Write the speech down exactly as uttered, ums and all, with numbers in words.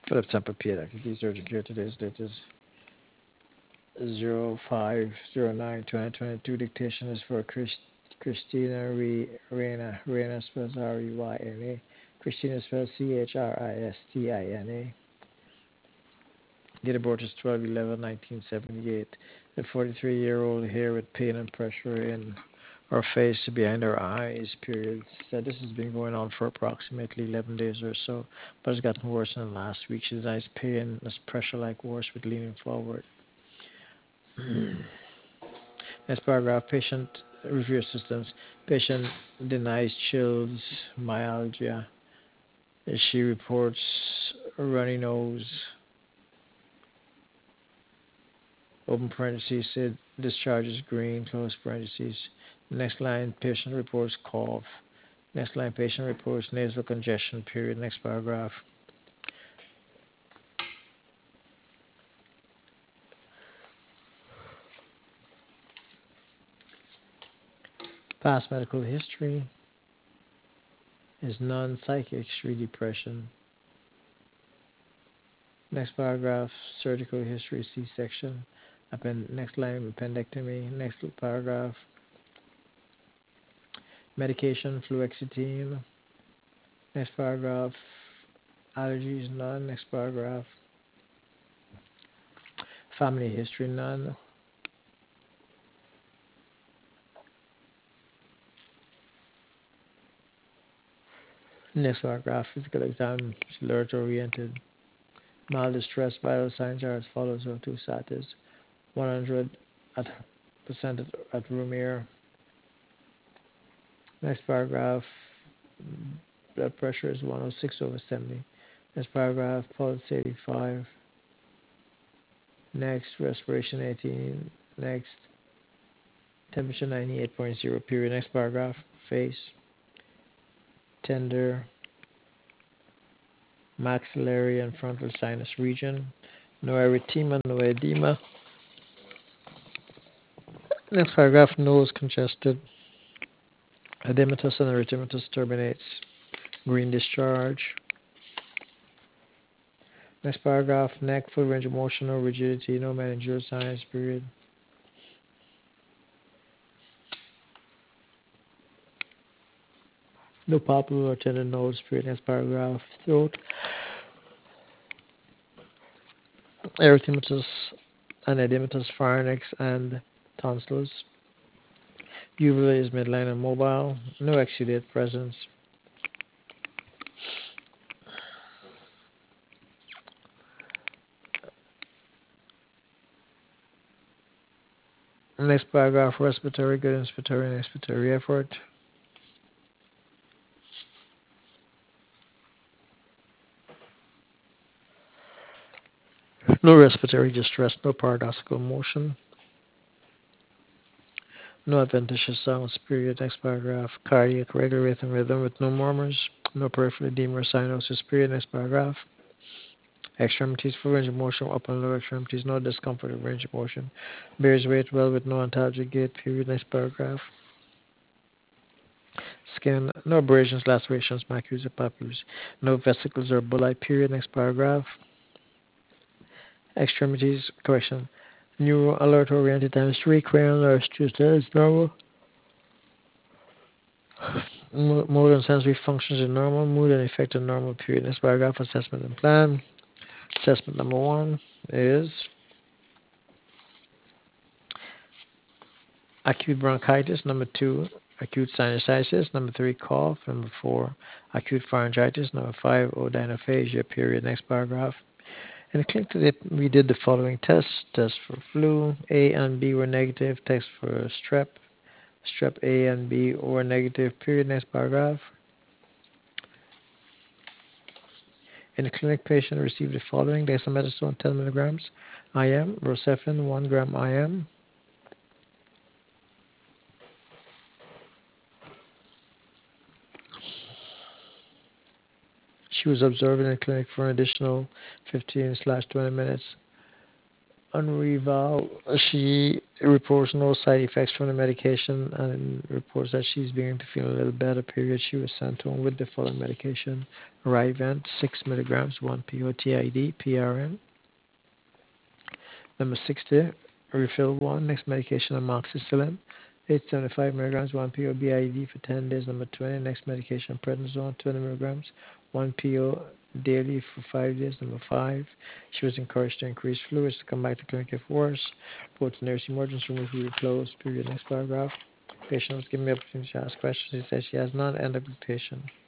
Philip Temple Pediatric Keys Urgent Care. Today's date is zero five zero nine twenty twenty-two. Dictation is for Chris, Christina Re, Reina. Reina spells R E Y N A. Christina spells C H R I S T I N A. Date of birth is twelve eleven nineteen seventy-eight. A forty-three year old here with pain and pressure in her face behind her eyes. Periods. Said this has been going on for approximately eleven days or so, but it's gotten worse than last week. She denies pain, this pressure like worse with leaning forward. Next paragraph, patient review systems. Patient denies chills, myalgia. She reports a runny nose, open parentheses, said discharge is green, close parentheses. Next line, patient reports cough. Next line, patient reports nasal congestion, period. Next paragraph. Past medical history is non-psychic history, depression. Next paragraph, surgical history, C-section. Append- next line, appendectomy. Next paragraph, medication, fluoxetine. Next paragraph, allergies, none. Next paragraph, family history, none. Next paragraph, physical exam, alert oriented. Mild distress, vital signs are as follows: O two status, one hundred at percent at, at room air. Next paragraph, blood pressure is one oh six over seventy. Next paragraph, pulse eighty-five. Next, respiration eighteen. Next, temperature ninety-eight point zero. Period. Next paragraph, face tender, maxillary and frontal sinus region. No erythema, no edema. Next paragraph, nose congested. Edematous and erythematous turbinates. Green discharge. Next paragraph, neck, full range of motion, no rigidity, no meningeal signs, period. No palpable or tender nose, period. Next paragraph, throat, erythematous and edematous pharynx and tonsils. Uvula is midline and mobile. No exudate presence. Next paragraph, respiratory good, inspiratory and expiratory effort. No respiratory distress, no paradoxical motion. No adventitious sounds, period. Next paragraph, cardiac regular rhythm, rhythm with no murmurs. No peripheral edema or cyanosis, period. Next paragraph. Extremities for range of motion, upper and lower extremities, no discomfort of range of motion. Bears weight well with no antalgic gait, period. Next paragraph. Skin, no abrasions, lacerations, macules, or papules. No vesicles or bullae, period. Next paragraph. Extremities, correction. Neuro alert oriented times three, crayon or Tuesday is normal. Mo- Motor and sensory functions are normal. Mood and effect are normal, period. Next paragraph. Assessment and plan. Assessment number one is acute bronchitis. Number two, acute sinusitis. Number three, cough. Number four, acute pharyngitis. Number five, odynophagia, period. Next paragraph. In the clinic today, we did the following tests. Tests for flu. A and B were negative. Tests for strep. Strep A and B were negative, period. Next paragraph. In the clinic, patient received the following: dexamethasone ten milligrams I M, rocephin one gram I M. She was observed in the clinic for an additional fifteen slash twenty minutes. On reval, she It reports no side effects from the medication and reports that she's beginning to feel a little better. Period. She was sent home with the following medication: Rivent, six milligrams, one P O T I D, P R N. Number sixty, refill one. Next medication, amoxicillin, eight hundred seventy-five milligrams, one P O B I D for ten days. Number twenty, next medication, prednisone, twenty milligrams, one P O daily for five days. Number five, she was encouraged to increase fluids to come back to clinic if worse. Report to nurse emergency room review closed. Period. Next paragraph. Patient was given the opportunity to ask questions. He said she has none. End of dictation.